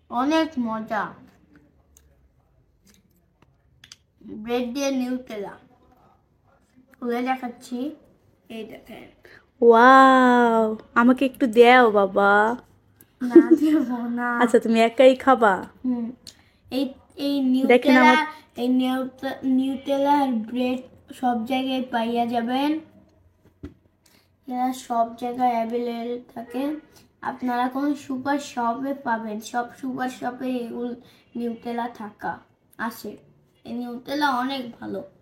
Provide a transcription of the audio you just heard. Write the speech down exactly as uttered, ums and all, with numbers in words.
অনেক মজা। ব্রেড দিয়ে নিউটেলা খুলে দেখাচ্ছি, এই দেখেন। ওয়াও, আমাকে একটু দাও বাবা। না দেব না। আচ্ছা, তুমি একাই খাবা? হুম এই এই দেখেন নিউটেলা, আমার। এই নিউটে- নিউটেলা আর ব্রেড সব জায়গায় পাইয়া যাবেন। এরা সব জায়গায় অ্যাভেলেবল থাকে। আপনারা কোন সুপার শপে পাবেন, সব সুপার শপে এগুলো নিউটেলা থাকা আছে। এই নিউটেলা অনেক ভালো।